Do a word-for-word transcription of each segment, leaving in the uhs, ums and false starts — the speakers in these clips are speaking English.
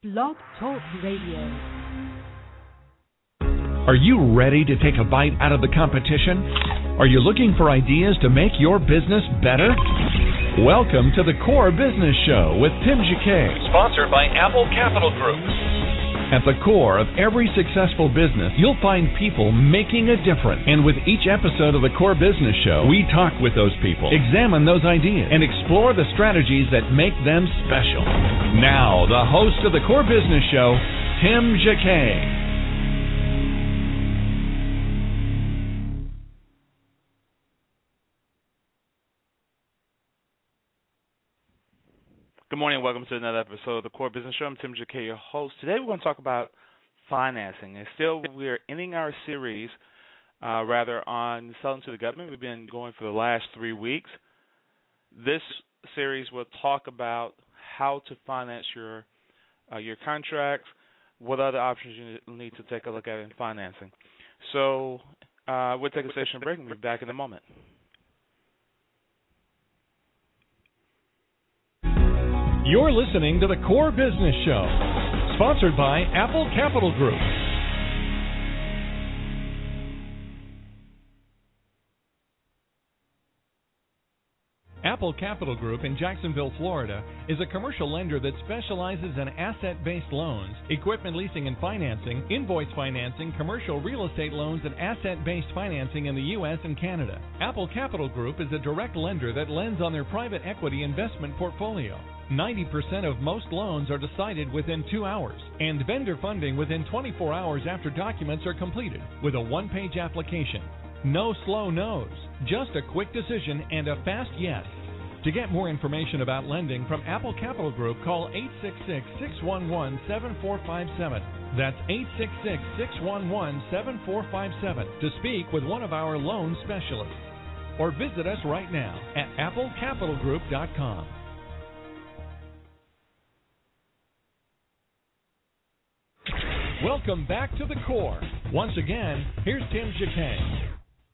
Blog Talk Radio. Are you ready to take a bite out of the competition? Are you looking for ideas to make your business better? Welcome to the Core Business Show with Tim Jacquet, sponsored by Apple Capital Group. At the core of every successful business, you'll find people making a difference. And with each episode of the Core Business Show, we talk with those people, examine those ideas, and explore the strategies that make them special. Now, the host of the Core Business Show, Tim Jacquet. Good morning and welcome to another episode of the Core Business Show. I'm Tim Jacquet, your host. Today we're going to talk about financing. And still, we're ending our series, uh, rather, on selling to the government. We've been going for the last three weeks. This series will talk about how to finance your uh, your contracts, what other options you need to take a look at in financing. So uh, we'll take a station break and we'll be back in a moment. You're listening to the Core Business Show, sponsored by Apple Capital Group. Apple Capital Group in Jacksonville, Florida, is a commercial lender that specializes in asset-based loans, equipment leasing and financing, invoice financing, commercial real estate loans, and asset-based financing in the U S and Canada. Apple Capital Group is a direct lender that lends on their private equity investment portfolio. ninety percent of most loans are decided within two hours, and vendor funding within twenty-four hours after documents are completed, with a one-page application. No slow no's, just a quick decision and a fast yes. To get more information about lending from Apple Capital Group, call eight six six, six one one, seven four five seven. That's eight six six, six one one, seven four five seven to speak with one of our loan specialists. Or visit us right now at apple capital group dot com. Welcome back to the Core. Once again, here's Tim Jacquet.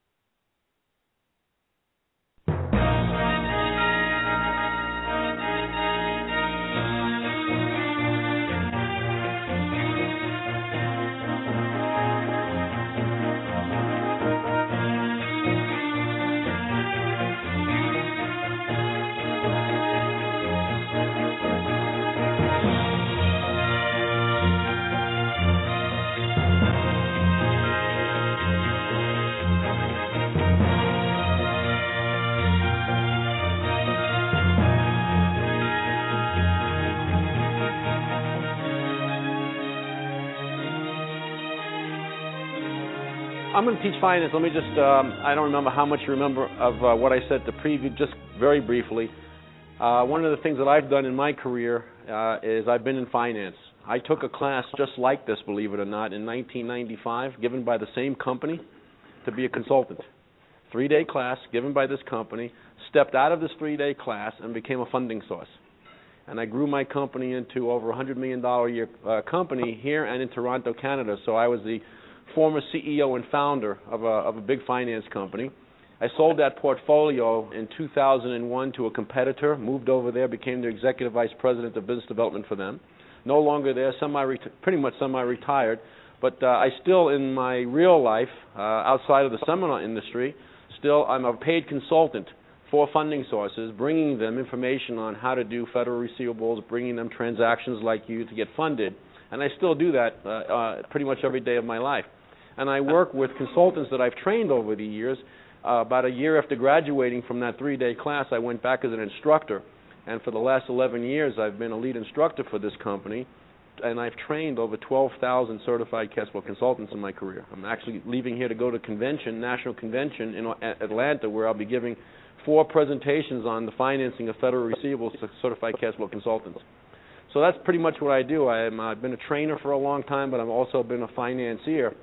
I'm going to teach finance. Let me just, um, I don't remember how much you remember of uh, what I said to preview, just very briefly. Uh, one of the things that I've done in my career uh, is I've been in finance. I took a class just like this, believe it or not, in nineteen ninety-five, given by the same company to be a consultant. Three-day class given by this company, stepped out of this three-day class and became a funding source. And I grew my company into over a one hundred million dollars a year uh, company here and in Toronto, Canada. So I was the former C E O and founder of a, of a big finance company. I sold that portfolio in two thousand one to a competitor, moved over there, became the executive vice president of business development for them. No longer there, semi pretty much semi-retired, but uh, I still, in my real life, uh, outside of the seminar industry, still I'm a paid consultant for funding sources, bringing them information on how to do federal receivables, bringing them transactions like you to get funded. And I still do that uh, uh, pretty much every day of my life. And I work with consultants that I've trained over the years. Uh, about a year after graduating from that three-day class, I went back as an instructor. And for the last eleven years, I've been a lead instructor for this company. And I've trained over twelve thousand certified cash flow consultants in my career. I'm actually leaving here to go to convention, national convention in Atlanta, where I'll be giving four presentations on the financing of federal receivables to certified cash flow consultants. So that's pretty much what I do. I'm, I've been a trainer for a long time, but I've also been a financier.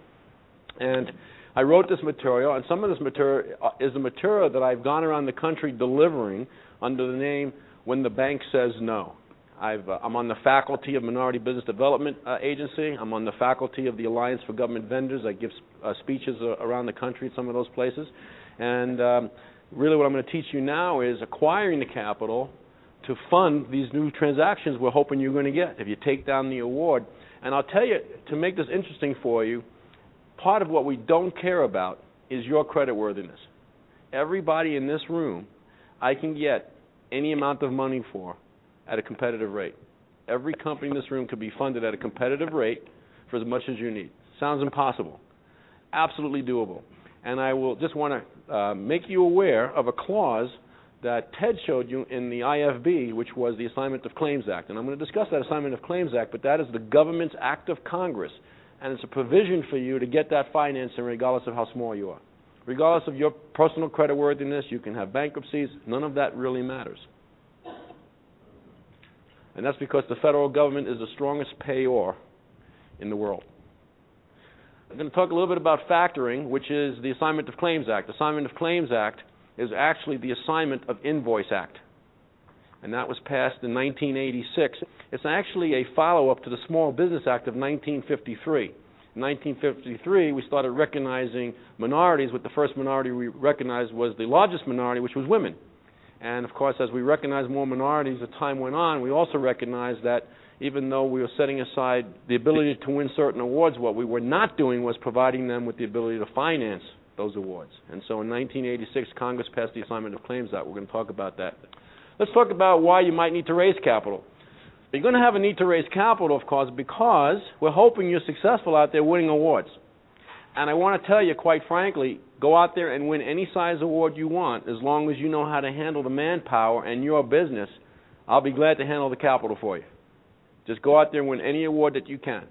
And I wrote this material, and some of this material is the material that I've gone around the country delivering under the name When the Bank Says No. I've, uh, I'm on the faculty of Minority Business Development uh, Agency. I'm on the faculty of the Alliance for Government Vendors. I give uh, speeches uh, around the country at some of those places. And um, really what I'm going to teach you now is acquiring the capital to fund these new transactions we're hoping you're going to get if you take down the award. And I'll tell you, to make this interesting for you, part of what we don't care about is your creditworthiness. Everybody in this room, I can get any amount of money for at a competitive rate. Every company in this room could be funded at a competitive rate for as much as you need. Sounds impossible. Absolutely doable. And I will just want to uh, make you aware of a clause that Ted showed you in the I F B, which was the Assignment of Claims Act. And I'm going to discuss that Assignment of Claims Act, but that is the government's act of Congress. And it's a provision for you to get that financing regardless of how small you are. Regardless of your personal creditworthiness, you can have bankruptcies. None of that really matters. And that's because the federal government is the strongest payor in the world. I'm going to talk a little bit about factoring, which is the Assignment of Claims Act. The Assignment of Claims Act is actually the Assignment of Invoice Act. And that was passed in nineteen eighty-six. It's actually a follow-up to the Small Business Act of nineteen fifty-three. In nineteen fifty-three, we started recognizing minorities, but the first minority we recognized was the largest minority, which was women. And, of course, as we recognized more minorities as time went on, we also recognized that even though we were setting aside the ability to win certain awards, what we were not doing was providing them with the ability to finance those awards. And so in nineteen eighty-six, Congress passed the Assignment of Claims Act. We're going to talk about that. Let's talk about why you might need to raise capital. You're going to have a need to raise capital, of course, because we're hoping you're successful out there winning awards. And I want to tell you, quite frankly, go out there and win any size award you want as long as you know how to handle the manpower and your business. I'll be glad to handle the capital for you. Just go out there and win any award that you can.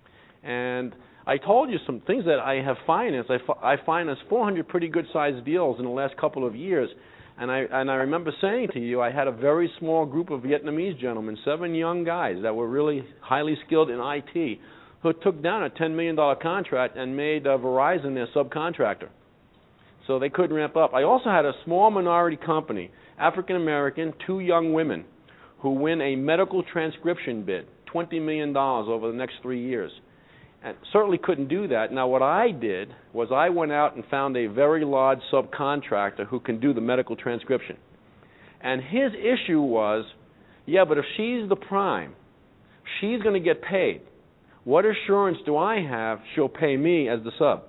And I told you some things that I have financed. I, I financed four hundred pretty good-sized deals in the last couple of years. And I, and I remember saying to you, I had a very small group of Vietnamese gentlemen, seven young guys that were really highly skilled in I T, who took down a ten million dollar contract and made uh, Verizon their subcontractor. So they couldn't ramp up. I also had a small minority company, African-American, two young women, who win a medical transcription bid, twenty million dollars over the next three years. And certainly couldn't do that. Now, what I did was I went out and found a very large subcontractor who can do the medical transcription. And his issue was, yeah, but if she's the prime, she's going to get paid. What assurance do I have she'll pay me as the sub?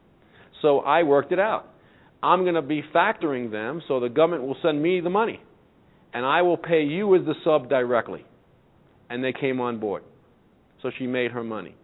So I worked it out. I'm going to be factoring them, so the government will send me the money. And I will pay you as the sub directly. And they came on board. So she made her money.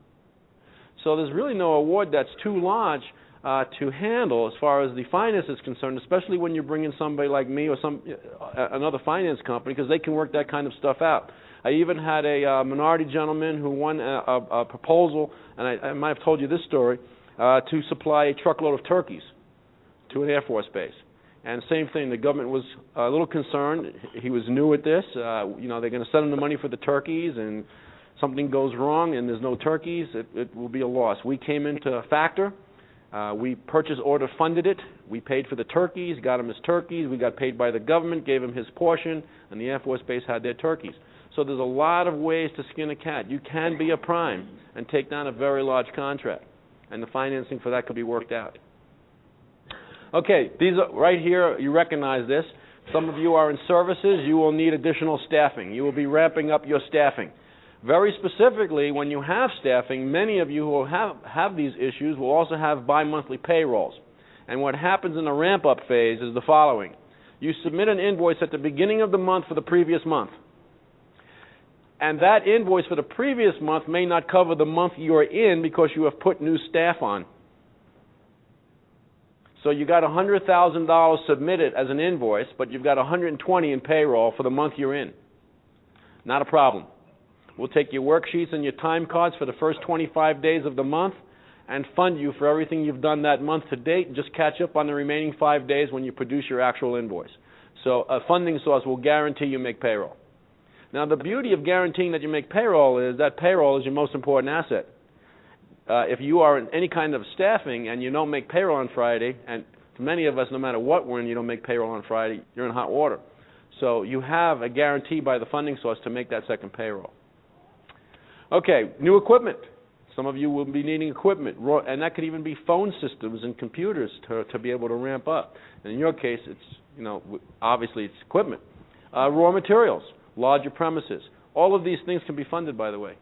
So there's really no award that's too large uh, to handle as far as the finance is concerned, especially when you bring in somebody like me or some uh, another finance company, because they can work that kind of stuff out. I even had a uh, minority gentleman who won a, a, a proposal, and I, I might have told you this story, uh, to supply a truckload of turkeys to an Air Force base. And same thing, the government was a little concerned. He was new at this. Uh, you know, they're going to send him the money for the turkeys, and something goes wrong and there's no turkeys, it, it will be a loss. We came into Factor. Uh, we purchase order funded it. We paid for the turkeys, got him his turkeys. We got paid by the government, gave him his portion, and the Air Force Base had their turkeys. So there's a lot of ways to skin a cat. You can be a prime and take down a very large contract, and the financing for that could be worked out. Okay, these are right here. You recognize this. Some of you are in services. You will need additional staffing. You will be ramping up your staffing. Very specifically, when you have staffing, many of you who have, have these issues will also have bi-monthly payrolls. And what happens in the ramp-up phase is the following. You submit an invoice at the beginning of the month for the previous month. And that invoice for the previous month may not cover the month you're in because you have put new staff on. So you got one hundred thousand dollars submitted as an invoice, but you've got one hundred twenty thousand dollars in payroll for the month you're in. Not a problem. We'll take your worksheets and your time cards for the first twenty-five days of the month and fund you for everything you've done that month to date, and just catch up on the remaining five days when you produce your actual invoice. So a funding source will guarantee you make payroll. Now, the beauty of guaranteeing that you make payroll is that payroll is your most important asset. Uh, if you are in any kind of staffing and you don't make payroll on Friday, and for many of us, no matter what we're in, you don't make payroll on Friday, you're in hot water. So you have a guarantee by the funding source to make that second payroll. Okay, new equipment. Some of you will be needing equipment, and that could even be phone systems and computers to, to be able to ramp up. And in your case, it's, you know, obviously it's equipment. Uh, raw materials, larger premises. All of these things can be funded, by the way.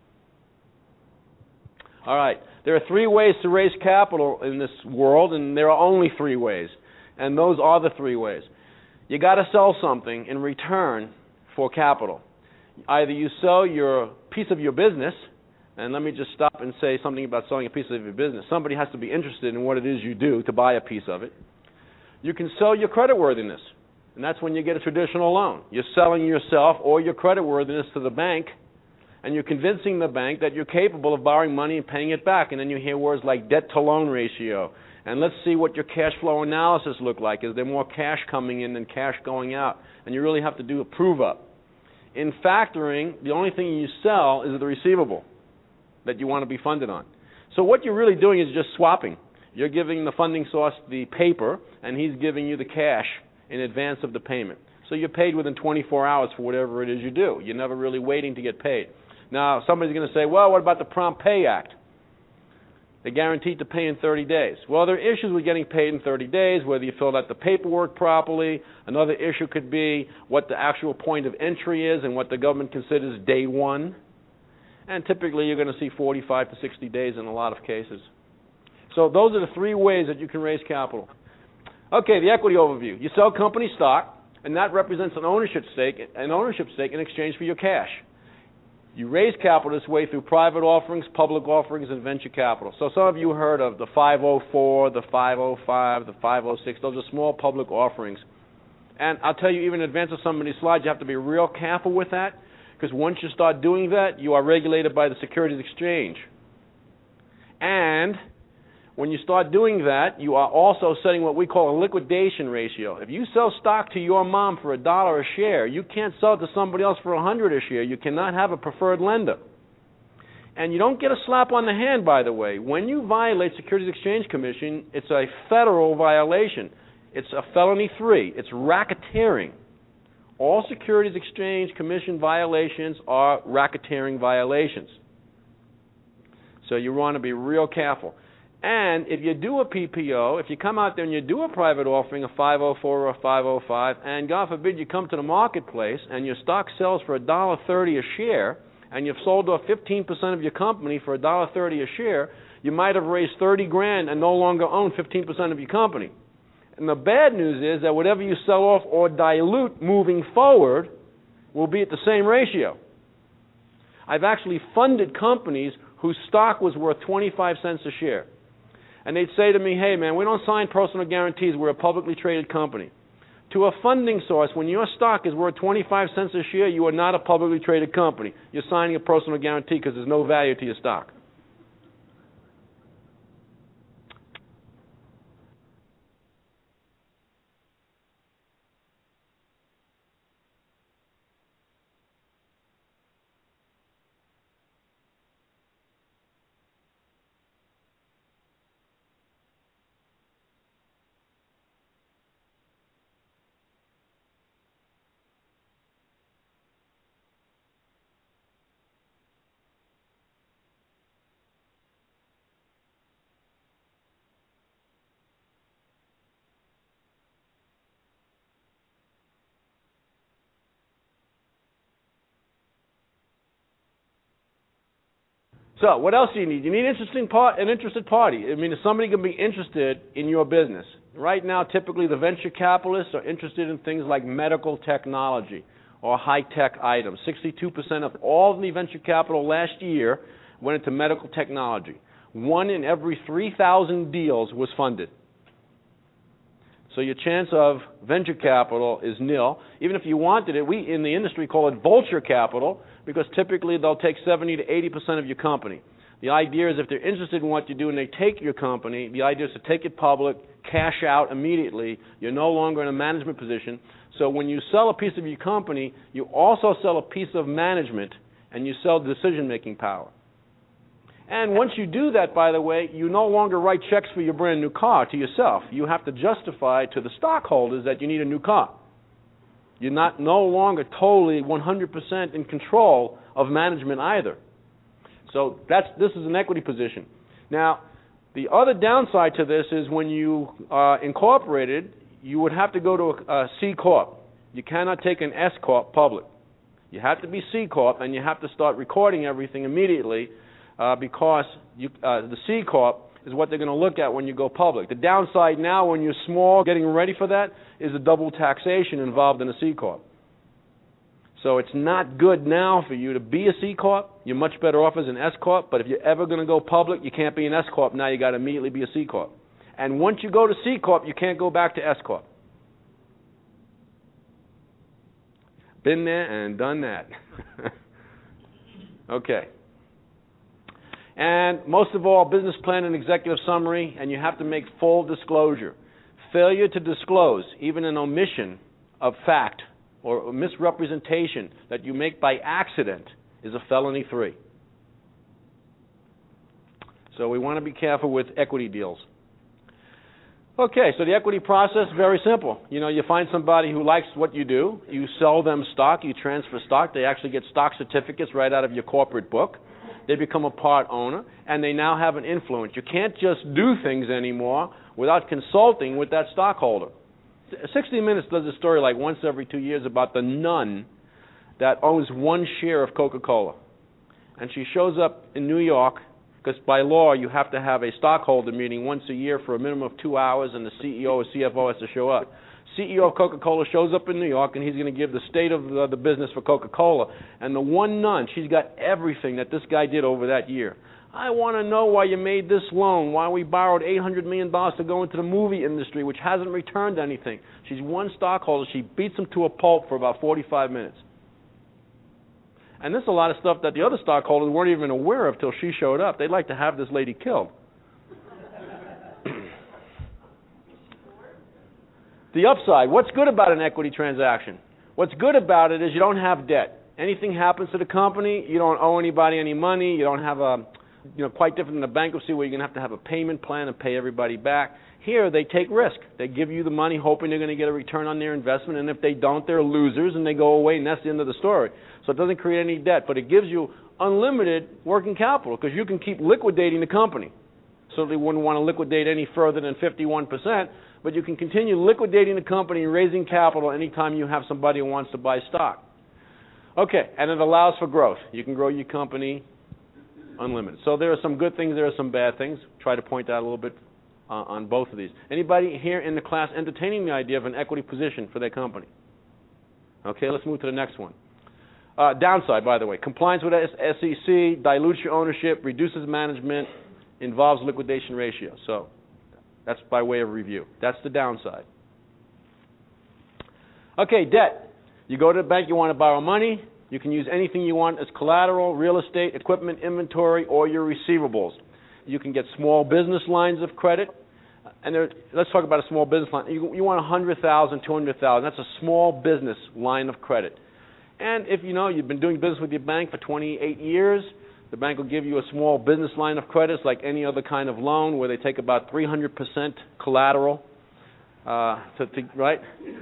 All right. There are three ways to raise capital in this world, and there are only three ways. And those are the three ways. You got to sell something in return for capital. Either you sell your piece of your business, and let me just stop and say something about selling a piece of your business. Somebody has to be interested in what it is you do to buy a piece of it. You can sell your creditworthiness, and that's when you get a traditional loan. You're selling yourself or your creditworthiness to the bank, and you're convincing the bank that you're capable of borrowing money and paying it back. And then you hear words like debt-to-loan ratio. And let's see what your cash flow analysis look like. Is there more cash coming in than cash going out? And you really have to do a prove-up. In factoring, the only thing you sell is the receivable that you want to be funded on. So what you're really doing is just swapping. You're giving the funding source the paper, and he's giving you the cash in advance of the payment. So you're paid within twenty-four hours for whatever it is you do. You're never really waiting to get paid. Now, somebody's going to say, well, what about the Prompt Pay Act? They're guaranteed to pay in thirty days. Well, there are issues with getting paid in thirty days, whether you filled out the paperwork properly. Another issue could be what the actual point of entry is and what the government considers day one. And typically you're going to see forty-five to sixty days in a lot of cases. So those are the three ways that you can raise capital. Okay, the equity overview. You sell company stock, and that represents an ownership stake, an ownership stake in exchange for your cash. You raise capital this way through private offerings, public offerings, and venture capital. So some of you heard of the five oh four, the five oh five, the five oh six. Those are small public offerings. And I'll tell you, even in advance of some of these slides, you have to be real careful with that, because once you start doing that, you are regulated by the Securities Exchange. And when you start doing that, you are also setting what we call a liquidation ratio. If you sell stock to your mom for a dollar a share, you can't sell it to somebody else for a hundred a share. You cannot have a preferred lender. And you don't get a slap on the hand, by the way. When you violate Securities Exchange Commission, it's a federal violation. It's a felony three. It's racketeering. All Securities Exchange Commission violations are racketeering violations. So you want to be real careful. And if you do a P P O, if you come out there and you do a private offering, a five oh four or a five oh five, and God forbid you come to the marketplace and your stock sells for a dollar thirty a share, and you've sold off fifteen percent of your company for a dollar thirty a share, you might have raised thirty grand and no longer own fifteen percent of your company. And the bad news is that whatever you sell off or dilute moving forward will be at the same ratio. I've actually funded companies whose stock was worth twenty-five cents a share. And they'd say to me, hey, man, we don't sign personal guarantees. We're a publicly traded company. To a funding source, when your stock is worth twenty-five cents a share, you are not a publicly traded company. You're signing a personal guarantee because there's no value to your stock. So what else do you need? You need an interesting part, an interested party. I mean, if somebody can be interested in your business. Right now, typically the venture capitalists are interested in things like medical technology or high-tech items. sixty-two percent of all the venture capital last year went into medical technology. One in every three thousand deals was funded. So your chance of venture capital is nil. Even if you wanted it, we in the industry call it vulture capital, because typically they'll take seventy to eighty percent of your company. The idea is if they're interested in what you do and they take your company, the idea is to take it public, cash out immediately. You're no longer in a management position. So when you sell a piece of your company, you also sell a piece of management, and you sell decision-making power. And once you do that, by the way, you no longer write checks for your brand new car to yourself. You have to justify to the stockholders that you need a new car. You're not no longer totally one hundred percent in control of management either. So that's this is an equity position. Now, the other downside to this is when you uh, incorporated, you would have to go to a, a C Corp. you cannot take an S corp public. You have to be C corp, and you have to start recording everything immediately uh, because you, uh, the C corp is what they're going to look at when you go public. The downside now when you're small, getting ready for that, is the double taxation involved in a C corp. So it's not good now for you to be a C corp. You're much better off as an S corp, but if you're ever going to go public, you can't be an S corp. Now you got to immediately be a C corp. And once you go to C corp, you can't go back to S corp. Been there and done that. Okay. And most of all, business plan and executive summary, and you have to make full disclosure. Failure to disclose, even an omission of fact or a misrepresentation that you make by accident, is a felony three. So we want to be careful with equity deals. Okay, so the equity process, very simple. You know, you find somebody who likes what you do, you sell them stock, you transfer stock, they actually get stock certificates right out of your corporate book. They become a part owner, and they now have an influence. You can't just do things anymore without consulting with that stockholder. sixty minutes does a story like once every two years about the nun that owns one share of Coca-Cola. And she shows up in New York, because by law you have to have a stockholder meeting once a year for a minimum of two hours, and the C E O or C F O has to show up. C E O of Coca-Cola shows up in New York, and he's going to give the state of the, the business for Coca-Cola. And the one nun, she's got everything that this guy did over that year. I want to know why you made this loan, why we borrowed eight hundred million dollars to go into the movie industry, which hasn't returned anything. She's one stockholder. She beats him to a pulp for about forty-five minutes. And this is a lot of stuff that the other stockholders weren't even aware of till she showed up. They'd like to have this lady killed. The upside, what's good about an equity transaction? What's good about it is you don't have debt. Anything happens to the company, you don't owe anybody any money, you don't have a, you know, quite different than a bankruptcy where you're going to have to have a payment plan and pay everybody back. Here, they take risk. They give you the money hoping they're going to get a return on their investment, and if they don't, they're losers and they go away, and that's the end of the story. So it doesn't create any debt, but it gives you unlimited working capital because you can keep liquidating the company. Certainly wouldn't want to liquidate any further than fifty-one percent, but you can continue liquidating the company and raising capital anytime you have somebody who wants to buy stock. Okay, and it allows for growth. You can grow your company unlimited. So there are some good things, there are some bad things. Try to point out a little bit uh, on both of these. Anybody here in the class entertaining the idea of an equity position for their company? Okay, let's move to the next one. Uh, downside, by the way, compliance with S E C, dilutes your ownership, reduces management, involves liquidation ratio. So that's by way of review. That's the downside. Okay, debt. You go to the bank, you want to borrow money. You can use anything you want as collateral, real estate, equipment, inventory, or your receivables. You can get small business lines of credit. And there, let's talk about a small business line. You, you want one hundred thousand dollars, two hundred thousand dollars. That's a small business line of credit. And if you know you've been doing business with your bank for twenty-eight years, the bank will give you a small business line of credit. It's like any other kind of loan where they take about three hundred percent collateral. Uh, to, to, right?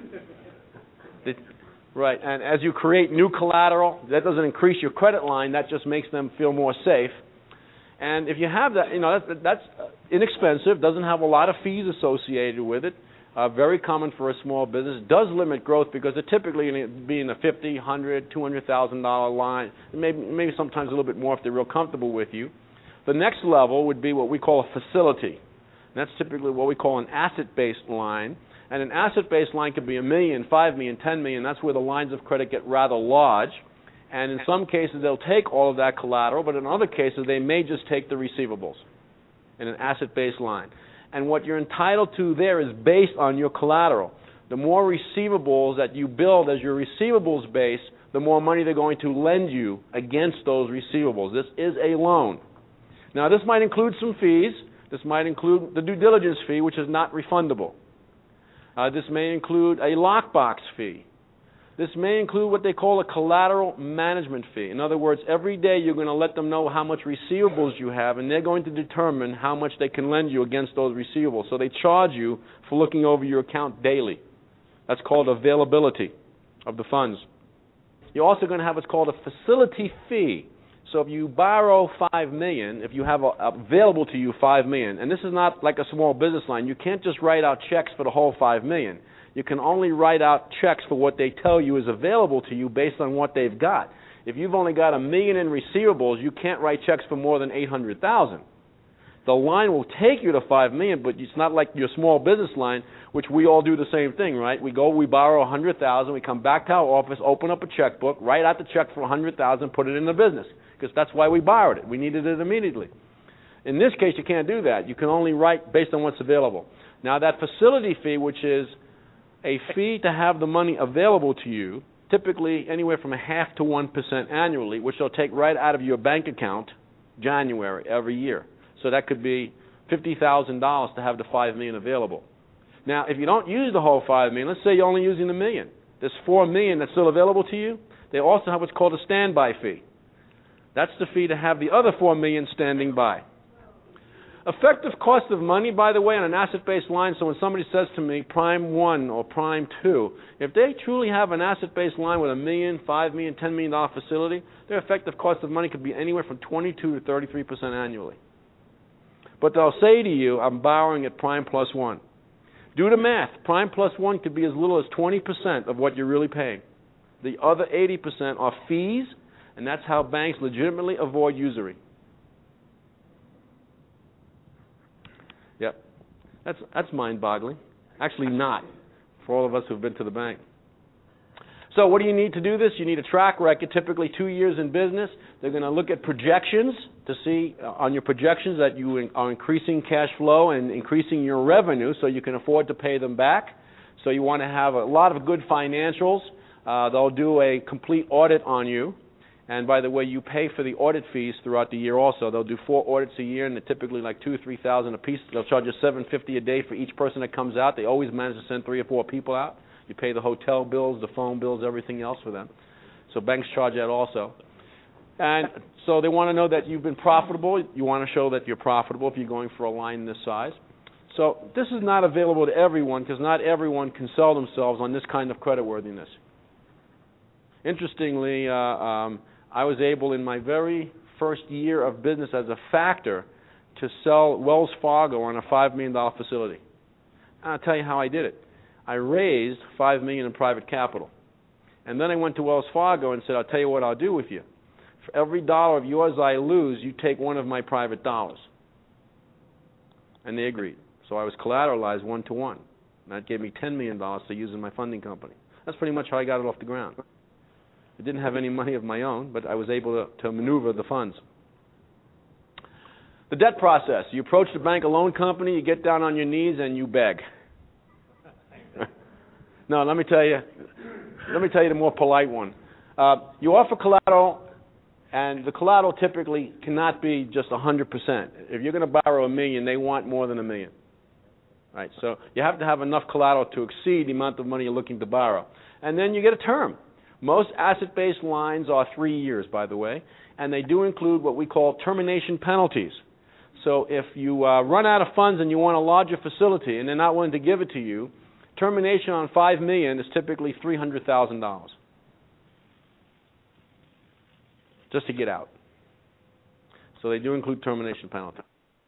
the, right. And as you create new collateral, that doesn't increase your credit line. That just makes them feel more safe. And if you have that, you know, that's, that's inexpensive, doesn't have a lot of fees associated with it. Uh, very common for a small business. It does limit growth because they're typically going to be in a fifty thousand dollars, one hundred thousand dollars, two hundred thousand dollars line, maybe, maybe sometimes a little bit more if they're real comfortable with you. The next level would be what we call a facility. And that's typically what we call an asset-based line. And an asset-based line could be a million, five million, ten million. That's where the lines of credit get rather large. And in some cases, they'll take all of that collateral, but in other cases, they may just take the receivables in an asset-based line. And what you're entitled to there is based on your collateral. The more receivables that you build as your receivables base, the more money they're going to lend you against those receivables. This is a loan. Now, this might include some fees. This might include the due diligence fee, which is not refundable. Uh, this may include a lockbox fee. This may include what they call a collateral management fee. In other words, every day you're going to let them know how much receivables you have, and they're going to determine how much they can lend you against those receivables. So they charge you for looking over your account daily. That's called availability of the funds. You're also going to have what's called a facility fee. So if you borrow five million dollars, if you have a, available to you five million dollars, and this is not like a small business line, you can't just write out checks for the whole five million dollars. You can only write out checks for what they tell you is available to you based on what they've got. If you've only got a million in receivables, you can't write checks for more than eight hundred thousand dollars. The line will take you to five million dollars, but it's not like your small business line, which we all do the same thing, right? We go, we borrow one hundred thousand dollars, we come back to our office, open up a checkbook, write out the check for one hundred thousand dollars, put it in the business, because that's why we borrowed it. We needed it immediately. In this case, you can't do that. You can only write based on what's available. Now, that facility fee, which is a fee to have the money available to you, typically anywhere from a half to one percent annually, which they'll take right out of your bank account January every year. So that could be fifty thousand dollars to have the five million dollars available. Now, if you don't use the whole five million dollars, let's say you're only using the million. There's four million dollars that's still available to you. They also have what's called a standby fee. That's the fee to have the other four million dollars standing by. Effective cost of money, by the way, on an asset-based line, so when somebody says to me, prime one or prime two, if they truly have an asset-based line with a million, five million, ten million dollar facility, their effective cost of money could be anywhere from twenty-two to thirty-three percent annually. But they'll say to you, I'm borrowing at prime plus one. Do the math. Prime plus one could be as little as twenty percent of what you're really paying. The other eighty percent are fees, and that's how banks legitimately avoid usury. Yep. That's, that's mind-boggling. Actually not, for all of us who've been to the bank. So what do you need to do this? You need a track record, typically two years in business. They're going to look at projections to see uh, on your projections that you in, are increasing cash flow and increasing your revenue so you can afford to pay them back. So you want to have a lot of good financials. Uh, they'll do a complete audit on you. And by the way, you pay for the audit fees throughout the year also. They'll do four audits a year, and they're typically like two or three thousand a piece. They'll charge you seven fifty a day for each person that comes out. They always manage to send three or four people out. You pay the hotel bills, the phone bills, everything else for them. So banks charge that also. And so they want to know that you've been profitable. You want to show that you're profitable if you're going for a line this size. So this is not available to everyone because not everyone can sell themselves on this kind of creditworthiness. Interestingly, uh, um, I was able in my very first year of business as a factor to sell Wells Fargo on a five million dollar facility. And I'll tell you how I did it. I raised five million dollars in private capital. And then I went to Wells Fargo and said, I'll tell you what I'll do with you. For every dollar of yours I lose, you take one of my private dollars. And they agreed. So I was collateralized one to one. And that gave me ten million dollars to use in my funding company. That's pretty much how I got it off the ground. I didn't have any money of my own, but I was able to, to maneuver the funds. The debt process. You approach the bank, a loan company, you get down on your knees and you beg. No, let me tell you, let me tell you the more polite one. Uh, you offer collateral, and the collateral typically cannot be just one hundred percent. If you're going to borrow a million, they want more than a million. Right? So you have to have enough collateral to exceed the amount of money you're looking to borrow. And then you get a term. Most asset-based lines are three years, by the way, and they do include what we call termination penalties. So if you uh, run out of funds and you want a larger facility and they're not willing to give it to you, termination on five million dollars is typically three hundred thousand dollars just to get out. So they do include termination penalty.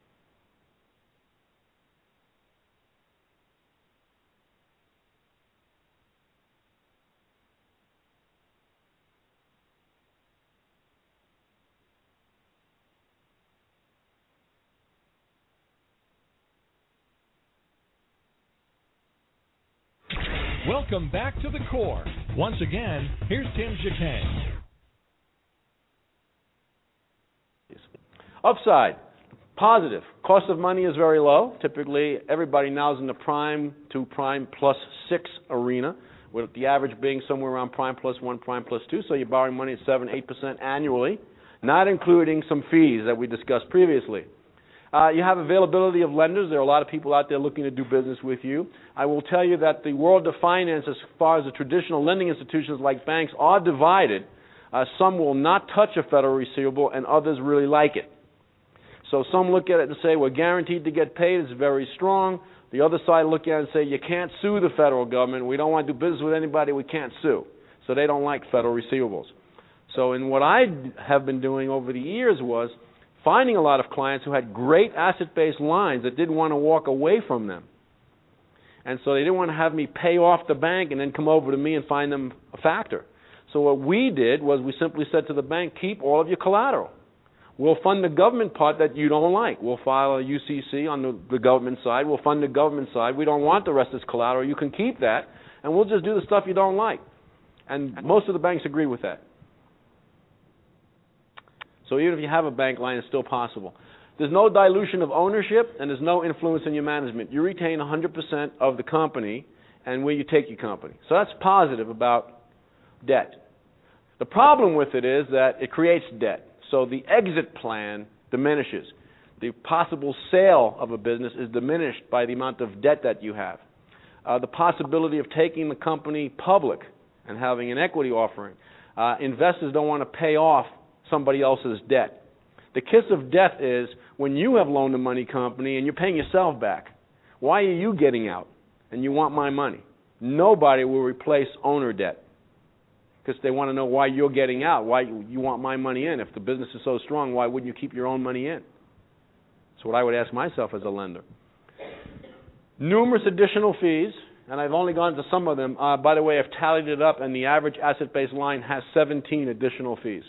Welcome back to the core. Once again, here's Tim Jacquet. Upside, positive. Cost of money is very low. Typically, everybody now is in the prime to prime plus six arena, with the average being somewhere around prime plus one, prime plus two. So you're borrowing money at seven, eight percent annually, not including some fees that we discussed previously. Uh, you have availability of lenders. There are a lot of people out there looking to do business with you. I will tell you that the world of finance, as far as the traditional lending institutions like banks, are divided. Uh, some will not touch a federal receivable, and others really like it. So some look at it and say, we're guaranteed to get paid. It's very strong. The other side look at it and say, you can't sue the federal government. We don't want to do business with anybody we can't sue. So they don't like federal receivables. So in what I have been doing over the years was finding a lot of clients who had great asset-based lines that didn't want to walk away from them. And so they didn't want to have me pay off the bank and then come over to me and find them a factor. So what we did was we simply said to the bank, keep all of your collateral. We'll fund the government part that you don't like. We'll file a U C C on the, the government side. We'll fund the government side. We don't want the rest of this collateral. You can keep that, and we'll just do the stuff you don't like. And most of the banks agree with that. So even if you have a bank line, it's still possible. There's no dilution of ownership, and there's no influence in your management. You retain one hundred percent of the company and where you take your company. So that's positive about debt. The problem with it is that it creates debt. So the exit plan diminishes. The possible sale of a business is diminished by the amount of debt that you have. Uh, the possibility of taking the company public and having an equity offering. Uh, investors don't want to pay off somebody else's debt. The kiss of death is when you have loaned a money company and you're paying yourself back. Why are you getting out? And you want my money. Nobody will replace owner debt because they want to know why you're getting out, why you want my money in. If the business is so strong, why wouldn't you keep your own money in? That's what I would ask myself as a lender. Numerous additional fees, and I've only gone to some of them. Uh, by the way, I've tallied it up, and the average asset-based line has seventeen additional fees.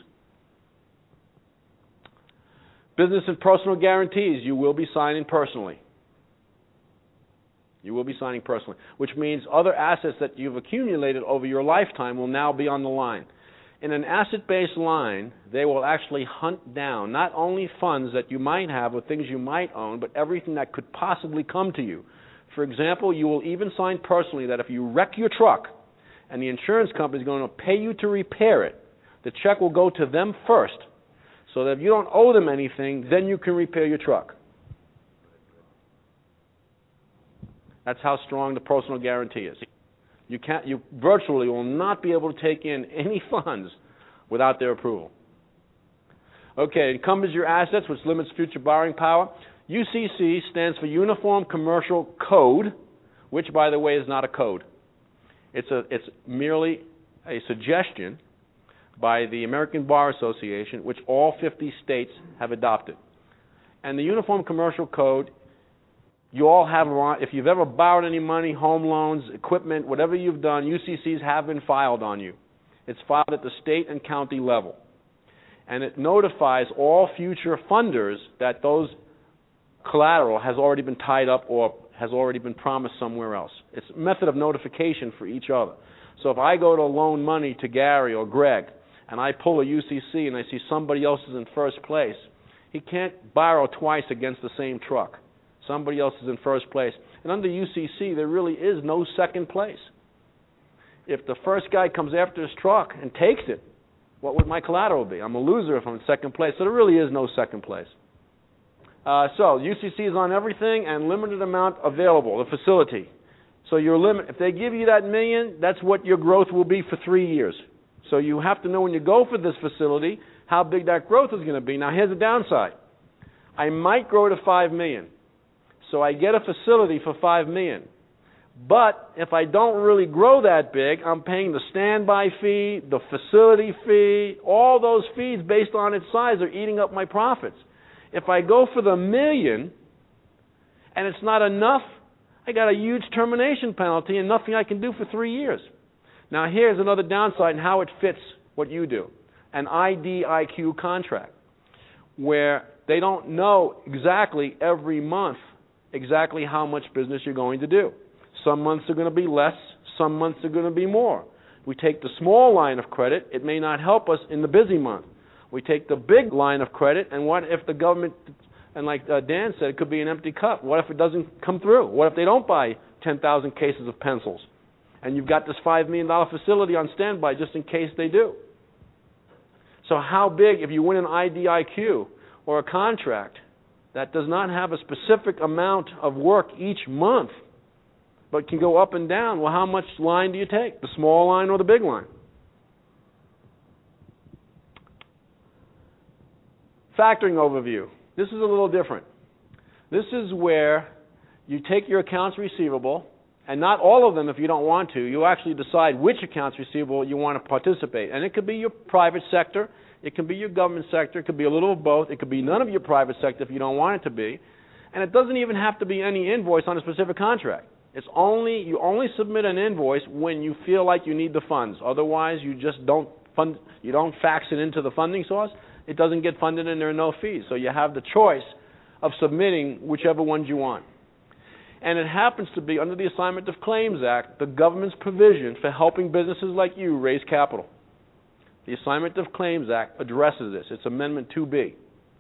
Business and personal guarantees, you will be signing personally. You will be signing personally, which means other assets that you've accumulated over your lifetime will now be on the line. In an asset-based line, they will actually hunt down not only funds that you might have or things you might own, but everything that could possibly come to you. For example, you will even sign personally that if you wreck your truck and the insurance company is going to pay you to repair it, the check will go to them first, so that if you don't owe them anything, then you can repair your truck. That's how strong the personal guarantee is. You can't, you virtually will not be able to take in any funds without their approval. Okay, it encumbers your assets, which limits future borrowing power. U C C stands for Uniform Commercial Code, which, by the way, is not a code. It's a, it's merely a suggestion by the American Bar Association, which all fifty states have adopted. And the Uniform Commercial Code, you all have, if you've ever borrowed any money, home loans, equipment, whatever you've done, U C Cs have been filed on you. It's filed at the state and county level. And it notifies all future funders that those collateral has already been tied up or has already been promised somewhere else. It's a method of notification for each other. So if I go to loan money to Gary or Greg, and I pull a U C C and I see somebody else is in first place, he can't borrow twice against the same truck. Somebody else is in first place. And under U C C, there really is no second place. If the first guy comes after his truck and takes it, what would my collateral be? I'm a loser if I'm in second place. So there really is no second place. Uh, so U C C is on everything and limited amount available, the facility. So your limit, if they give you that million, that's what your growth will be for three years. So you have to know when you go for this facility how big that growth is going to be. Now here's the downside. I might grow to five million dollars. So I get a facility for five million dollars. But if I don't really grow that big, I'm paying the standby fee, the facility fee, all those fees based on its size are eating up my profits. If I go for the million and it's not enough, I got a huge termination penalty and nothing I can do for three years. Now here's another downside and how it fits what you do. An I D I Q contract where they don't know exactly every month exactly how much business you're going to do. Some months are going to be less, some months are going to be more. We take the small line of credit, it may not help us in the busy month. We take the big line of credit, and what if the government, and like uh, Dan said, it could be an empty cup. What if it doesn't come through? What if they don't buy ten thousand cases of pencils? And you've got this five million dollars facility on standby just in case they do. So how big, if you win an I D I Q or a contract that does not have a specific amount of work each month, but can go up and down, well, how much line do you take? The small line or the big line? Factoring overview. This is a little different. This is where you take your accounts receivable, and not all of them if you don't want to. You actually decide which accounts receivable you want to participate. And it could be your private sector. It can be your government sector. It could be a little of both. It could be none of your private sector if you don't want it to be. And it doesn't even have to be any invoice on a specific contract. It's only, you only submit an invoice when you feel like you need the funds. Otherwise, you just don't fund, you don't fax it into the funding source. It doesn't get funded and there are no fees. So you have the choice of submitting whichever ones you want. And it happens to be, under the Assignment of Claims Act, the government's provision for helping businesses like you raise capital. The Assignment of Claims Act addresses this. It's Amendment two B.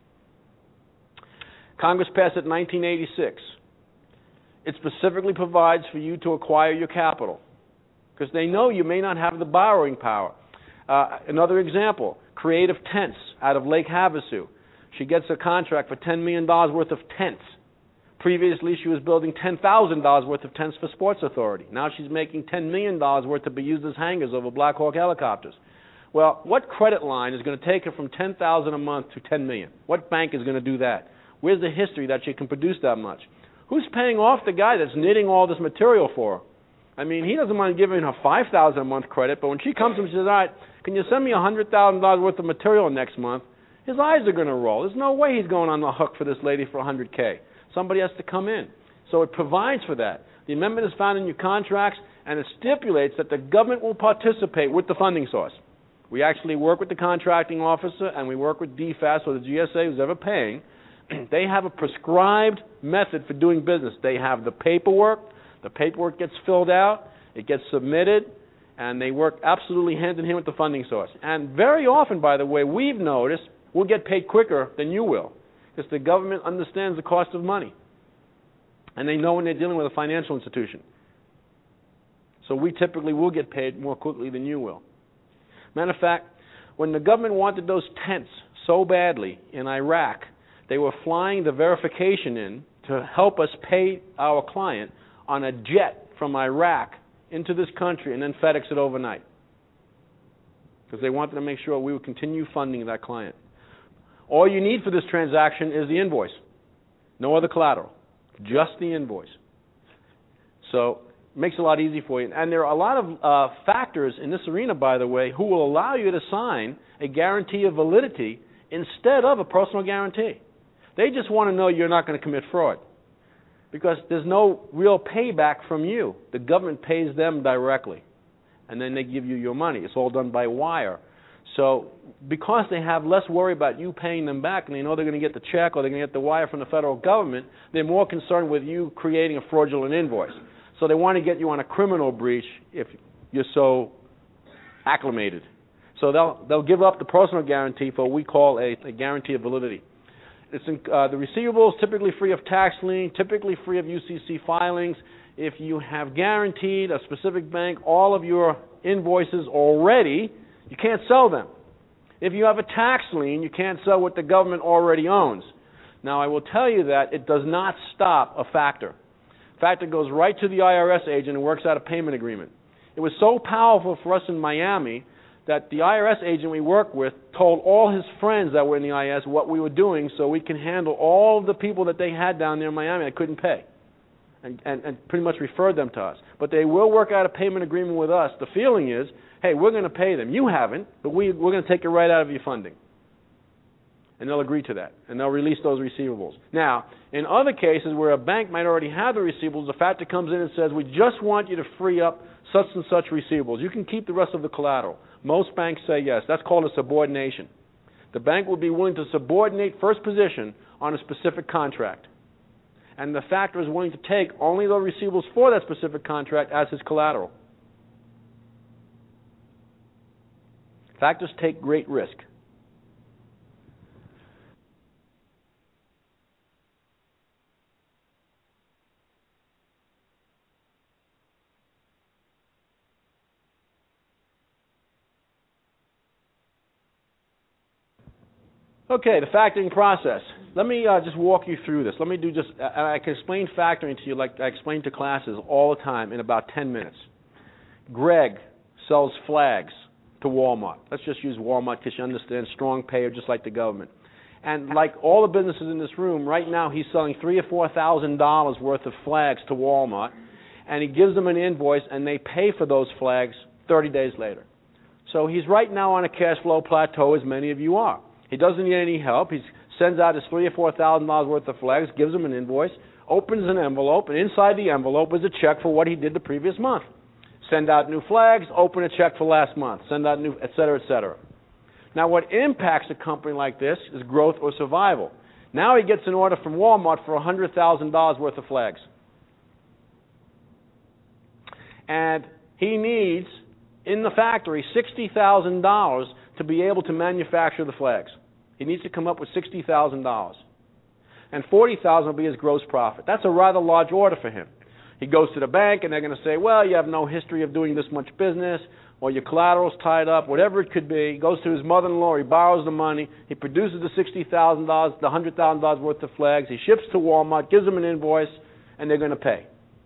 Congress passed it in nineteen eighty-six. It specifically provides for you to acquire your capital because they know you may not have the borrowing power. Uh, another example, Creative Tents out of Lake Havasu. She gets a contract for ten million dollars worth of tents. Previously, she was building ten thousand dollars worth of tents for Sports Authority. Now she's making ten million dollars worth to be used as hangars over Black Hawk helicopters. Well, what credit line is going to take her from ten thousand dollars a month to ten million dollars? What bank is going to do that? Where's the history that she can produce that much? Who's paying off the guy that's knitting all this material for her? I mean, he doesn't mind giving her five thousand dollars a month credit, but when she comes to him and says, all right, can you send me one hundred thousand dollars worth of material next month? His eyes are going to roll. There's no way he's going on the hook for this lady for one hundred K. Somebody has to come in. So it provides for that. The amendment is found in your contracts, and it stipulates that the government will participate with the funding source. We actually work with the contracting officer, and we work with D F A S, or the G S A, who's ever paying. They have a prescribed method for doing business. They have the paperwork. The paperwork gets filled out. It gets submitted. And they work absolutely hand in hand with the funding source. And very often, by the way, we've noticed we'll get paid quicker than you will because the government understands the cost of money. And they know when they're dealing with a financial institution. So we typically will get paid more quickly than you will. Matter of fact, when the government wanted those tents so badly in Iraq, they were flying the verification in to help us pay our client on a jet from Iraq into this country and then FedEx it overnight. Because they wanted to make sure we would continue funding that client. All you need for this transaction is the invoice. No other collateral. Just the invoice. So it makes it a lot easier for you. And there are a lot of uh, factors in this arena, by the way, who will allow you to sign a guarantee of validity instead of a personal guarantee. They just want to know you're not going to commit fraud because there's no real payback from you. The government pays them directly, and then they give you your money. It's all done by wire. So because they have less worry about you paying them back and they know they're going to get the check or they're going to get the wire from the federal government, they're more concerned with you creating a fraudulent invoice. So they want to get you on a criminal breach if you're so acclimated. So they'll, they'll give up the personal guarantee for what we call a, a guarantee of validity. It's in, uh, the receivables typically free of tax lien, typically free of U C C filings. If you have guaranteed a specific bank all of your invoices already, you can't sell them. If you have a tax lien, you can't sell what the government already owns. Now, I will tell you that it does not stop a factor. Factor goes right to the I R S agent and works out a payment agreement. It was so powerful for us in Miami that the I R S agent we worked with told all his friends that were in the I R S what we were doing so we can handle all the people that they had down there in Miami that couldn't pay and, and, and pretty much referred them to us. But they will work out a payment agreement with us. The feeling is, hey, we're going to pay them. You haven't, but we, we're going to take it right out of your funding. And they'll agree to that, and they'll release those receivables. Now, in other cases where a bank might already have the receivables, the factor comes in and says, we just want you to free up such and such receivables. You can keep the rest of the collateral. Most banks say yes. That's called a subordination. The bank will be willing to subordinate first position on a specific contract. And the factor is willing to take only the receivables for that specific contract as his collateral. Factors take great risk. Okay, the factoring process. Let me uh, just walk you through this. Let me do just, uh, I can explain factoring to you like I explain to classes all the time in about ten minutes. Greg sells flags to Walmart. Let's just use Walmart because you understand, strong payer just like the government. And like all the businesses in this room, right now he's selling three or four thousand dollars worth of flags to Walmart, and he gives them an invoice, and they pay for those flags thirty days later. So he's right now on a cash flow plateau, as many of you are. He doesn't need any help. He's sends out his three or four thousand dollars worth of flags, gives him an invoice, opens an envelope, and inside the envelope is a check for what he did the previous month. Send out new flags, open a check for last month, send out new, et cetera, et cetera. Now, what impacts a company like this is growth or survival. Now he gets an order from Walmart for one hundred thousand dollars worth of flags. And he needs, in the factory, sixty thousand dollars to be able to manufacture the flags. He needs to come up with sixty thousand dollars. And forty thousand dollars will be his gross profit. That's a rather large order for him. He goes to the bank, and they're going to say, well, you have no history of doing this much business, or your collateral's tied up, whatever it could be. He goes to his mother-in-law, he borrows the money, he produces the sixty thousand dollars, the one hundred thousand dollars worth of flags, he ships to Walmart, gives them an invoice, and they're going to pay.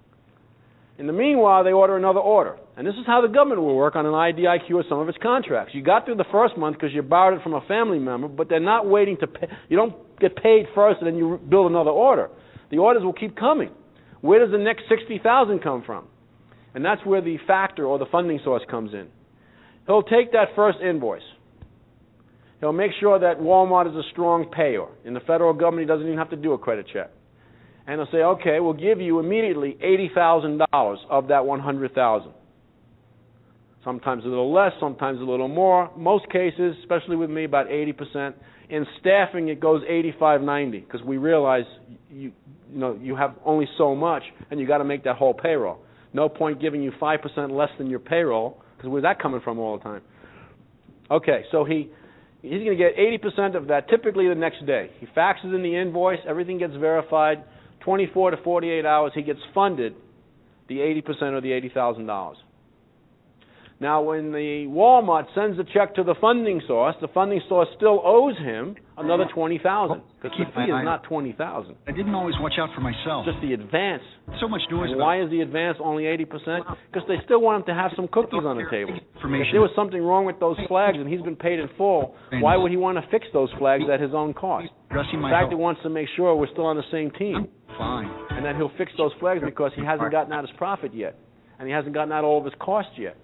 In the meanwhile, they order another order. And this is how the government will work on an I D I Q or some of its contracts. You got through the first month because you borrowed it from a family member, but they're not waiting to pay. You don't get paid first and then you build another order. The orders will keep coming. Where does the next sixty thousand dollars come from? And that's where the factor or the funding source comes in. He'll take that first invoice. He'll make sure that Walmart is a strong payer. In the federal government, he doesn't even have to do a credit check. And he'll say, okay, we'll give you immediately eighty thousand dollars of that one hundred thousand dollars. Sometimes a little less, sometimes a little more. Most cases, especially with me, about eighty percent. In staffing, it goes eighty-five, ninety, because we realize you, you know, you have only so much, and you got to make that whole payroll. No point giving you five percent less than your payroll, because where's that coming from all the time? Okay, so he he's going to get eighty percent of that typically the next day. He faxes in the invoice, everything gets verified. twenty-four to forty-eight hours, he gets funded the eighty percent or the eighty thousand dollars. Now, when the Walmart sends a check to the funding source, the funding source still owes him another twenty thousand dollars, because the fee is not twenty thousand dollars. I didn't always watch out for myself. Just the advance. So much noise. And why is the advance only eighty percent? Because they still want him to have some cookies on the table. If there was something wrong with those flags and he's been paid in full, why would he want to fix those flags at his own cost? In fact, he wants to make sure we're still on the same team. Fine. And that he'll fix those flags because he hasn't gotten out his profit yet. And he hasn't gotten out all of his cost yet.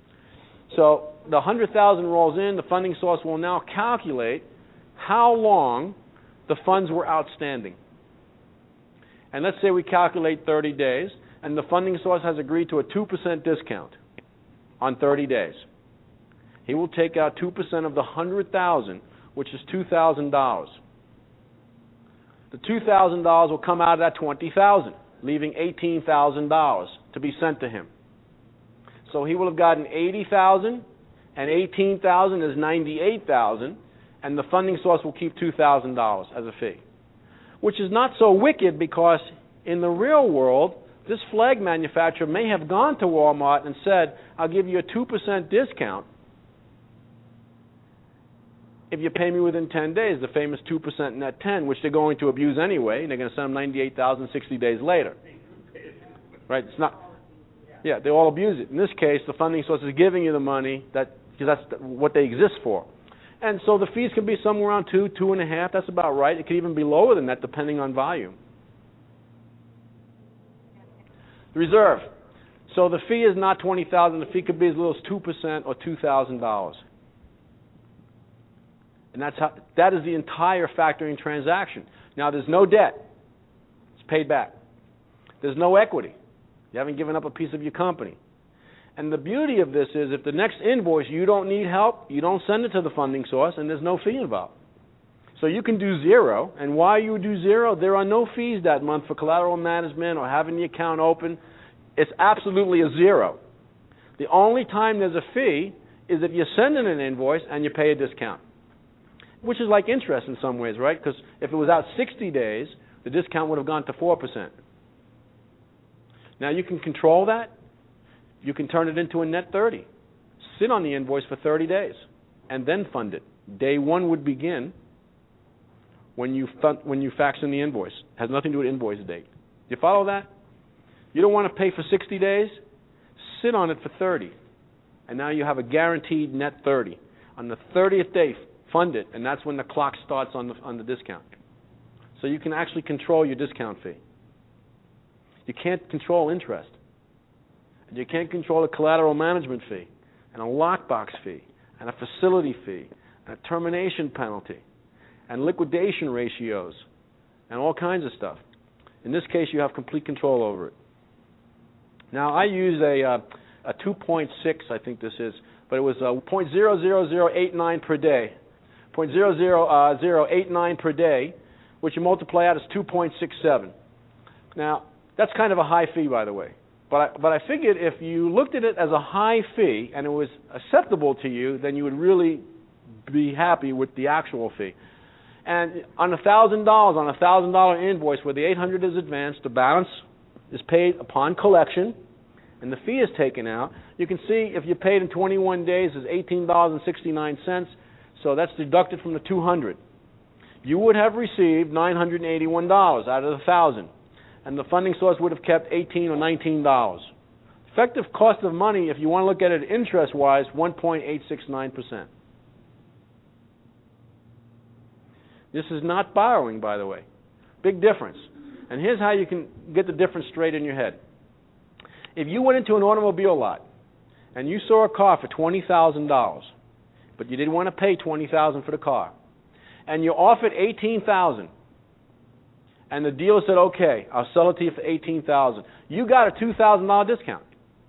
So the one hundred thousand dollars rolls in. The funding source will now calculate how long the funds were outstanding. And let's say we calculate thirty days, and the funding source has agreed to a two percent discount on thirty days. He will take out two percent of the one hundred thousand dollars, which is two thousand dollars. The two thousand dollars will come out of that twenty thousand dollars, leaving eighteen thousand dollars to be sent to him. So he will have gotten eighty thousand dollars, and eighteen thousand dollars is ninety-eight thousand dollars, and the funding source will keep two thousand dollars as a fee. Which is not so wicked, because in the real world, this flag manufacturer may have gone to Walmart and said, I'll give you a two percent discount if you pay me within ten days, the famous two percent net ten, which they're going to abuse anyway, and they're going to send them ninety-eight thousand dollars sixty days later. Right? It's not... Yeah, they all abuse it. In this case, the funding source is giving you the money that because that's what they exist for. And so the fees can be somewhere around two, two and a half. That's about right. It could even be lower than that, depending on volume. The reserve. So the fee is not twenty thousand dollars. The fee could be as little as two percent or two thousand dollars. And that's how, that is the entire factoring transaction. Now, there's no debt. It's paid back. There's no equity. You haven't given up a piece of your company. And the beauty of this is if the next invoice you don't need help, you don't send it to the funding source, and there's no fee involved. So you can do zero, and why you do zero, there are no fees that month for collateral management or having the account open. It's absolutely a zero. The only time there's a fee is if you send in an invoice and you pay a discount, which is like interest in some ways, right? Because if it was out sixty days, the discount would have gone to four percent. Now, you can control that. You can turn it into a net thirty. Sit on the invoice for thirty days and then fund it. Day one would begin when you fund, when you fax in the invoice. It has nothing to do with invoice date. You follow that? You don't want to pay for sixty days? Sit on it for thirty. And now you have a guaranteed net thirty. On the thirtieth day, fund it, and that's when the clock starts on the, on the discount. So you can actually control your discount fee. You can't control interest. And you can't control a collateral management fee, and a lockbox fee, and a facility fee, and a termination penalty. and liquidation ratios and all kinds of stuff. In this case, you have complete control over it. Now, I use a, uh, a two point six, I think this is, but it was uh, zero point zero zero zero eight nine per day. zero point zero zero zero eight nine per day, which you multiply out is two point six seven. Now, that's kind of a high fee, by the way. But I, but I figured if you looked at it as a high fee and it was acceptable to you, then you would really be happy with the actual fee. And on one thousand dollars, on a one thousand dollar invoice where the eight hundred dollars is advanced, the balance is paid upon collection, and the fee is taken out. You can see if you paid in twenty-one days, it's eighteen dollars and sixty-nine cents, so that's deducted from the two hundred dollars. You would have received nine hundred eighty-one dollars out of the one thousand dollars, and the funding source would have kept eighteen or nineteen dollars. Effective cost of money, if you want to look at it interest-wise, one point eight six nine percent. This is not borrowing, by the way. Big difference. And here's how you can get the difference straight in your head. If you went into an automobile lot and you saw a car for twenty thousand dollars, but you didn't want to pay twenty thousand dollars for the car, and you offered eighteen thousand dollars, and the dealer said, okay, I'll sell it to you for eighteen thousand dollars, you got a two thousand dollars discount.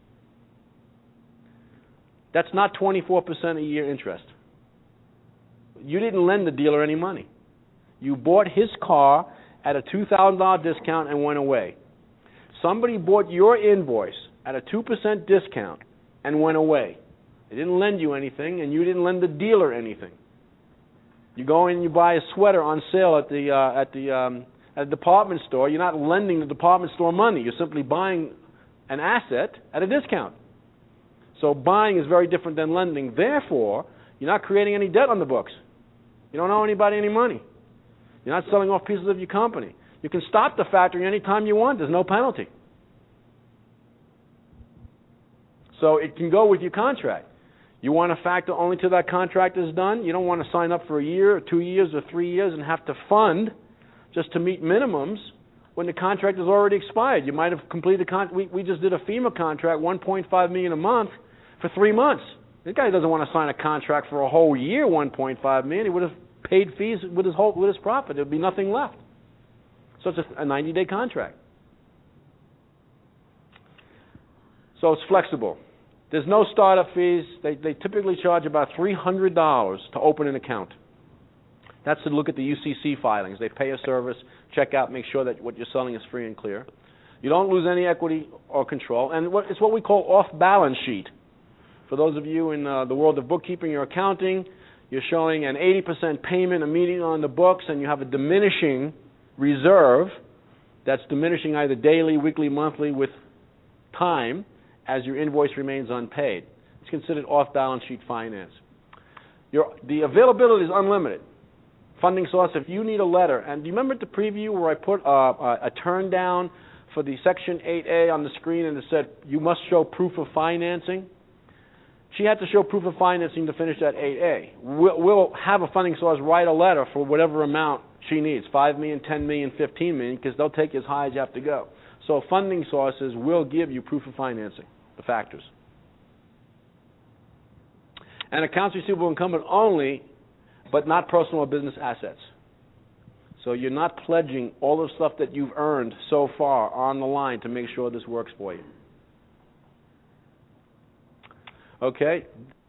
That's not twenty-four percent a year interest. You didn't lend the dealer any money. You bought his car at a two thousand dollars discount and went away. Somebody bought your invoice at a two percent discount and went away. They didn't lend you anything, and you didn't lend the dealer anything. You go in and you buy a sweater on sale at the uh, at the um, at a department store. You're not lending the department store money. You're simply buying an asset at a discount. So buying is very different than lending. Therefore, you're not creating any debt on the books. You don't owe anybody any money. You're not selling off pieces of your company. You can stop the factory anytime you want. There's no penalty. So it can go with your contract. You want to factor only till that contract is done. You don't want to sign up for a year or two years or three years and have to fund just to meet minimums when the contract is already expired. You might have completed. Con- we, we just did a FEMA contract, one point five million dollars a month for three months. This guy doesn't want to sign a contract for a whole year, one point five million dollars. He would have paid fees with his whole with his profit. There would be nothing left. So it's a ninety-day contract. So it's flexible. There's no startup fees. They, they typically charge about three hundred dollars to open an account. That's to look at the U C C filings. They pay a service, check out, make sure that what you're selling is free and clear. You don't lose any equity or control. And what, it's what we call off-balance sheet. For those of you in uh, the world of bookkeeping or accounting, you're showing an eighty percent payment immediately on the books, and you have a diminishing reserve that's diminishing either daily, weekly, monthly with time as your invoice remains unpaid. It's considered off-balance sheet finance. Your, the availability is unlimited. Funding source, if you need a letter, and do you remember at the preview where I put a, a, a turn down for the Section eight A on the screen and it said you must show proof of financing? She had to show proof of financing to finish that eight A. We'll, we'll have a funding source write a letter for whatever amount she needs, five million dollars, ten million dollars, fifteen million dollars, because they'll take you as high as you have to go. So funding sources will give you proof of financing, the factors. And accounts receivable incumbent only, but not personal or business assets. So you're not pledging all the stuff that you've earned so far on the line to make sure this works for you. Okay?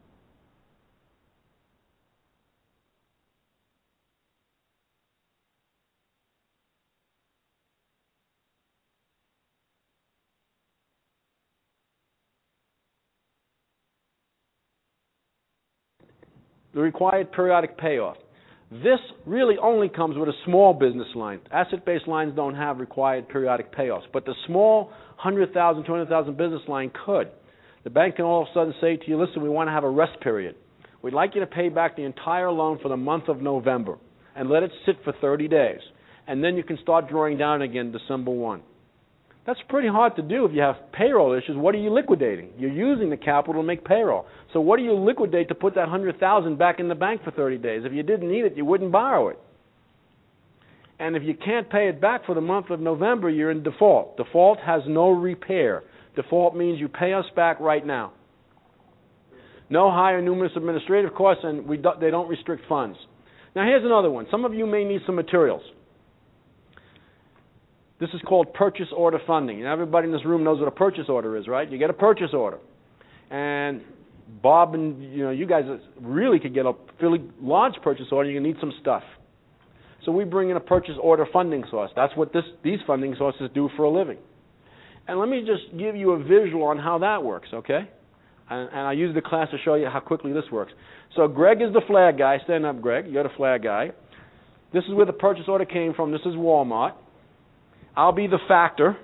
The required periodic payoff. This really only comes with a small business line. Asset-based lines don't have required periodic payoffs, but the small one hundred thousand dollars, two hundred thousand dollars business line could. The bank can all of a sudden say to you, listen, we want to have a rest period. We'd like you to pay back the entire loan for the month of November and let it sit for thirty days. And then you can start drawing down again December first. That's pretty hard to do if you have payroll issues. What are you liquidating? You're using the capital to make payroll. So what do you liquidate to put that one hundred thousand dollars back in the bank for thirty days? If you didn't need it, you wouldn't borrow it. And if you can't pay it back for the month of November, you're in default. Default has no repair. Default means you pay us back right now. No higher numerous administrative costs, and we do, they don't restrict funds. Now here's another one. Some of you may need some materials. This is called purchase order funding. And everybody in this room knows what a purchase order is, right? You get a purchase order. And Bob and you know you guys really could get a fairly large purchase order. You're going to need some stuff. So we bring in a purchase order funding source. That's what this, these funding sources do for a living. And let me just give you a visual on how that works, okay? And, and I use the class to show you how quickly this works. So Greg is the flag guy. Stand up, Greg. You're the flag guy. This is where the purchase order came from. This is Walmart. I'll be the factor.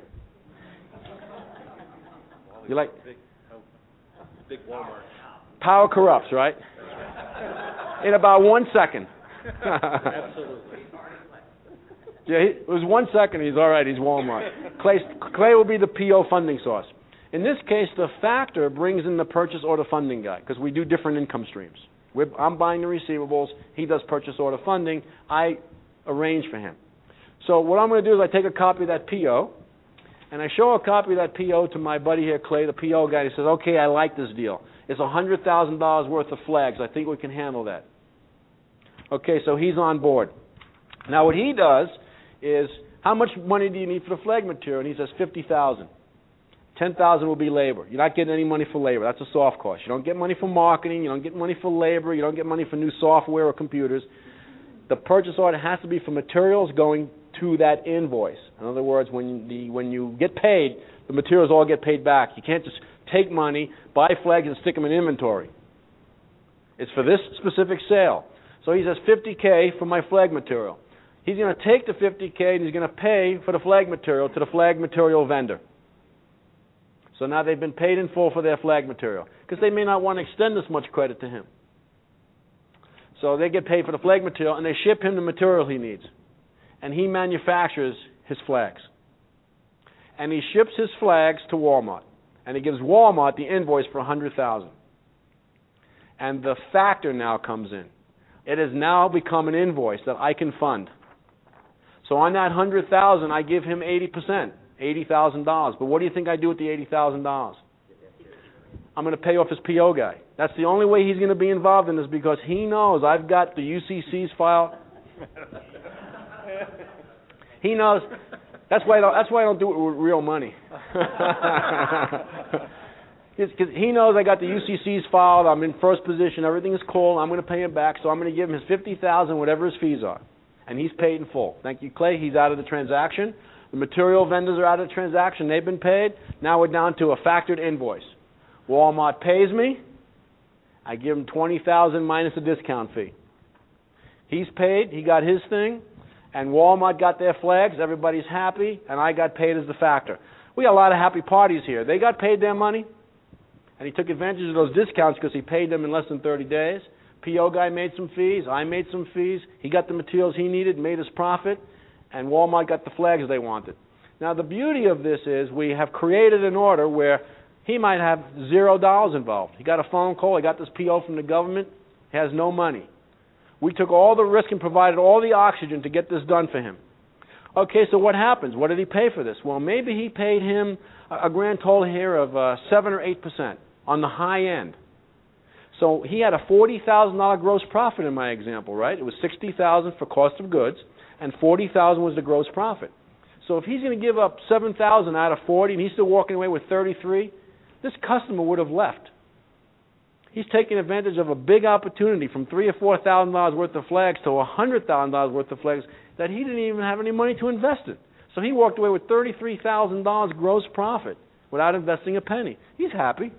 You like big, big Walmart. Power corrupts, right? In about one second. Absolutely. Yeah, he, it was one second. He's all right. He's Walmart. Clay, Clay will be the P O funding source. In this case, the factor brings in the purchase order funding guy because we do different income streams. We're, I'm buying the receivables. He does purchase order funding. I arrange for him. So what I'm going to do is I take a copy of that P O, and I show a copy of that P O to my buddy here, Clay, the P O guy. He says, okay, I like this deal. It's one hundred thousand dollars worth of flags. I think we can handle that. Okay, so he's on board. Now what he does is, how much money do you need for the flag material? And he says fifty thousand dollars. ten thousand dollars will be labor. You're not getting any money for labor. That's a soft cost. You don't get money for marketing. You don't get money for labor. You don't get money for new software or computers. The purchase order has to be for materials going to that invoice. In other words, when the when you get paid, the materials all get paid back. You can't just take money, buy flags, and stick them in inventory. It's for this specific sale. So he says fifty K for my flag material. He's going to take the fifty K and he's going to pay for the flag material to the flag material vendor. So now they've been paid in full for their flag material because they may not want to extend this much credit to him. So they get paid for the flag material and they ship him the material he needs. And he manufactures his flags. And he ships his flags to Walmart. And he gives Walmart the invoice for one hundred thousand dollars. And the factor now comes in. It has now become an invoice that I can fund. So on that one hundred thousand dollars, I give him eighty percent, eighty thousand dollars. But what do you think I do with the eighty thousand dollars? I'm going to pay off his P O guy. That's the only way he's going to be involved in this because he knows I've got the U C C's file. He knows. That's why I don't, that's why I don't do it with real money. Because he knows I got the U C C's filed. I'm in first position. Everything is cool. I'm going to pay him back. So I'm going to give him his fifty thousand dollars, whatever his fees are. And he's paid in full. Thank you, Clay. He's out of the transaction. The material vendors are out of the transaction. They've been paid. Now we're down to a factored invoice. Walmart pays me. I give him twenty thousand dollars minus a discount fee. He's paid. He got his thing. And Walmart got their flags. Everybody's happy. And I got paid as the factor. We got a lot of happy parties here. They got paid their money. And he took advantage of those discounts because he paid them in less than thirty days. P O guy made some fees. I made some fees. He got the materials he needed, made his profit. And Walmart got the flags they wanted. Now, the beauty of this is we have created an order where he might have zero dollars involved. He got a phone call. He got this P O from the government. He has no money. We took all the risk and provided all the oxygen to get this done for him. Okay, so what happens? What did he pay for this? Well, maybe he paid him a grand total here of uh, seven or eight percent on the high end. So he had a forty thousand dollars gross profit in my example, right? It was sixty thousand dollars for cost of goods, and forty thousand dollars was the gross profit. So if he's going to give up seven thousand dollars out of forty, and he's still walking away with thirty-three, this customer would have left. He's taking advantage of a big opportunity from three or four thousand dollars worth of flags to a hundred thousand dollars worth of flags that he didn't even have any money to invest in. So he walked away with thirty-three thousand dollars gross profit without investing a penny. He's happy.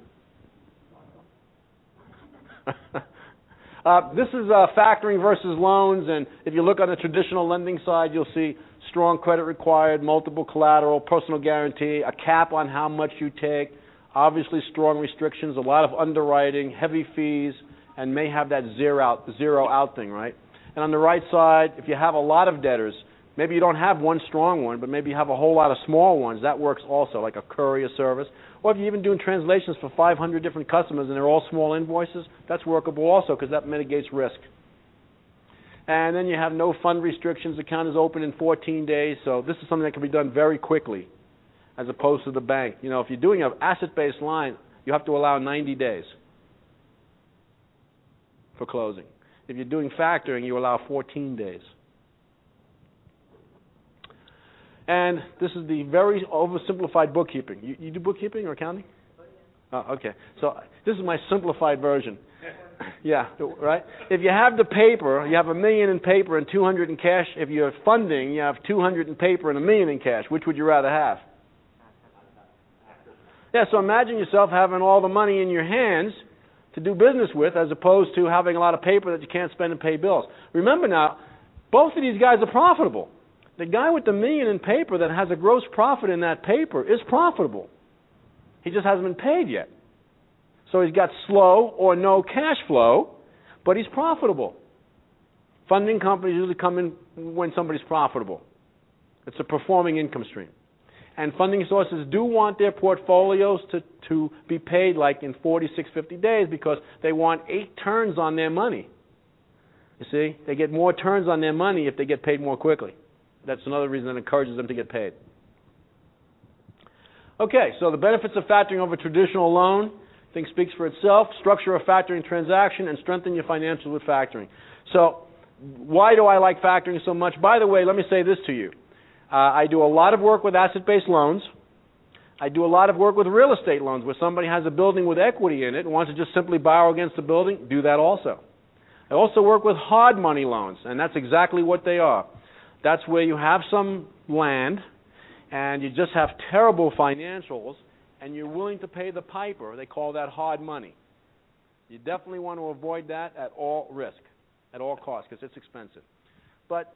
uh, this is uh, factoring versus loans, and if you look on the traditional lending side, you'll see strong credit required, multiple collateral, personal guarantee, a cap on how much you take, obviously strong restrictions, a lot of underwriting, heavy fees, and may have that zero out, zero out thing, right? And on the right side, if you have a lot of debtors, maybe you don't have one strong one, but maybe you have a whole lot of small ones. That works also, like a courier service. Or if you're even doing translations for five hundred different customers and they're all small invoices, that's workable also because that mitigates risk. And then you have no fund restrictions. The account is open in fourteen days, so this is something that can be done very quickly as opposed to the bank. You know, if you're doing an asset-based line, you have to allow ninety days for closing. If you're doing factoring, you allow fourteen days. And this is the very oversimplified bookkeeping. You, you do bookkeeping or accounting? Oh, okay. So this is my simplified version. Yeah, right? If you have the paper, you have a million in paper and two hundred in cash. If you're funding, you have two hundred in paper and a million in cash. Which would you rather have? Yeah, so imagine yourself having all the money in your hands to do business with as opposed to having a lot of paper that you can't spend and pay bills. Remember now, both of these guys are profitable. The guy with the million in paper that has a gross profit in that paper is profitable. He just hasn't been paid yet. So he's got slow or no cash flow, but he's profitable. Funding companies usually come in when somebody's profitable. It's a performing income stream. And funding sources do want their portfolios to, to be paid like in forty-six, fifty days because they want eight turns on their money. You see? They get more turns on their money if they get paid more quickly. That's another reason that encourages them to get paid. Okay, so the benefits of factoring over traditional loan. I think speaks for itself. Structure a factoring transaction and strengthen your financials with factoring. So why do I like factoring so much? By the way, let me say this to you. Uh, I do a lot of work with asset-based loans. I do a lot of work with real estate loans where somebody has a building with equity in it and wants to just simply borrow against the building. Do that also. I also work with hard money loans, and that's exactly what they are. That's where you have some land and you just have terrible financials and you're willing to pay the piper. They call that hard money. You definitely want to avoid that at all risk, at all costs, because it's expensive. But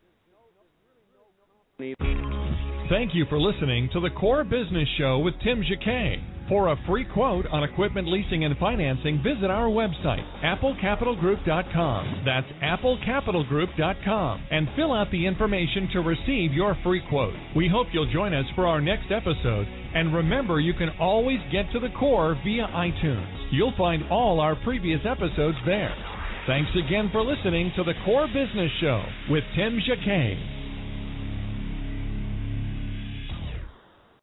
thank you for listening to the Core Business Show with Tim Jacquet. For a free quote on equipment leasing and financing, visit our website, apple capital group dot com. That's apple capital group dot com. And fill out the information to receive your free quote. We hope you'll join us for our next episode. And remember, you can always get to the Core via iTunes. You'll find all our previous episodes there. Thanks again for listening to the Core Business Show with Tim Jacquet.